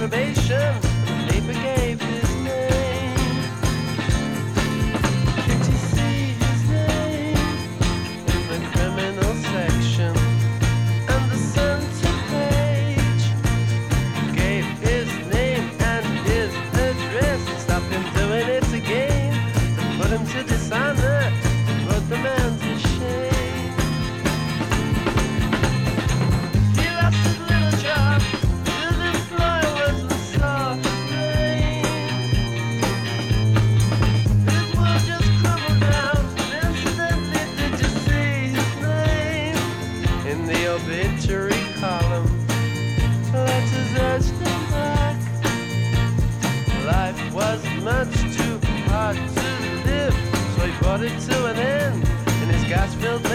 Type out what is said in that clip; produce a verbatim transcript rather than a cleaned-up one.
probation. The paper gave his name. Did you see his name in the criminal section? And the center page gave his name and his address. Stop him doing it again. To put him to dishonor. To put the man to shame. He lost his little job. His employer wasn't soft rain. His world just crumbled down. Incidentally, did you see his name in the obituary column? Letters urged him back. Life was much too hard to live, so he brought it to an end in his gas-filled